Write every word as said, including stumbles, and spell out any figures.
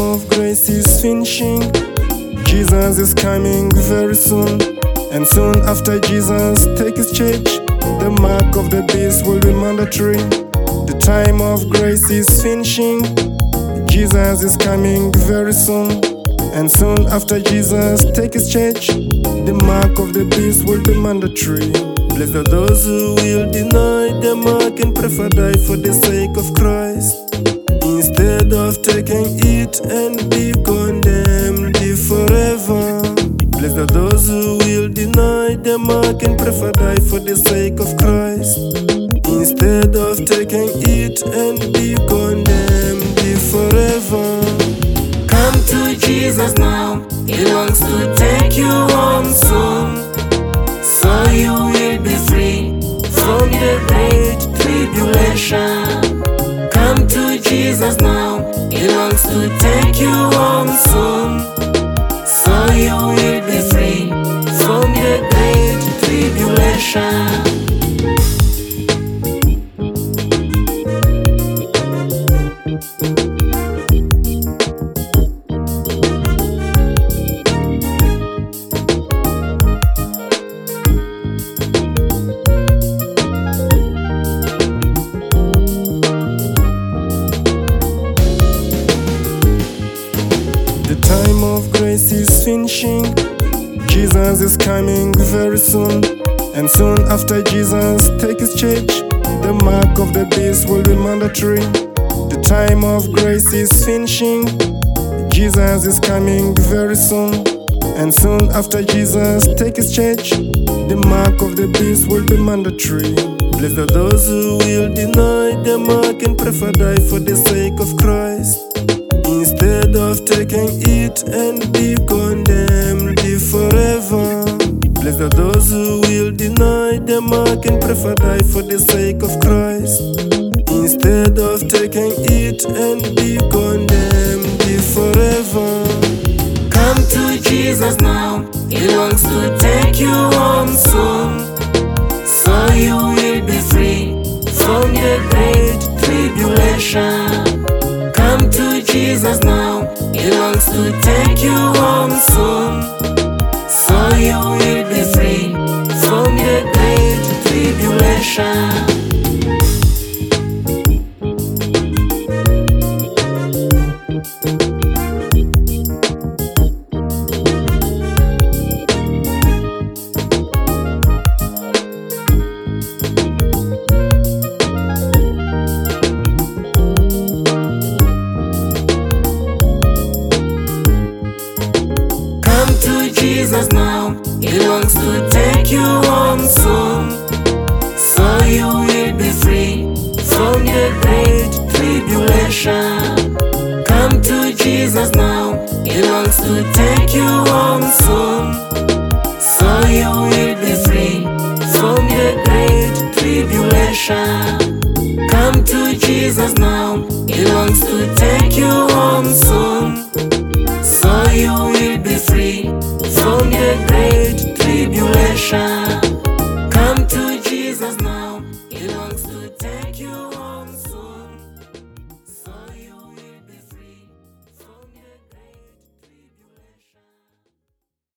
of grace is finishing. Jesus is coming very soon. And soon after Jesus take his church, the mark of the beast will be mandatory. The time of grace is finishing. Jesus is coming very soon. And soon after Jesus take his church, the mark of the beast will be mandatory. Blessed are those who will deny the mark and prefer die for the sake of Christ, instead of taking it and be condemned forever. Blessed are those who will deny the mark and prefer die for the sake of Christ, instead of taking it and be condemned forever. Come to Jesus now, He longs to take you home soon, so you will be free from the great tribulation. Come to Jesus now, He longs to take you home soon, so you will be free from the great tribulation. The time of grace is finishing. Jesus is coming very soon. And soon after Jesus take his church, the mark of the beast will be mandatory. The time of grace is finishing. Jesus is coming very soon. And soon after Jesus take his church, the mark of the beast will be mandatory. Blessed are those who will deny the mark and prefer die for the sake of Christ, instead of taking it and be condemned forever. Blessed are those who will deny the mark and prefer die for the sake of Christ, instead of taking it and be condemned forever. Come to Jesus now, He longs to take you home soon, so you will be free from the great tribulation. Come to Jesus now, He longs to take you home soon, so you will be free from the great tribulation. Jesus now, He longs to take you home soon, so you will be free from the great tribulation. Come to Jesus now, He longs to take you home soon, so you will be free from the great tribulation. Come to Jesus now, He longs to take you home soon, so you will be free from the great tribulation.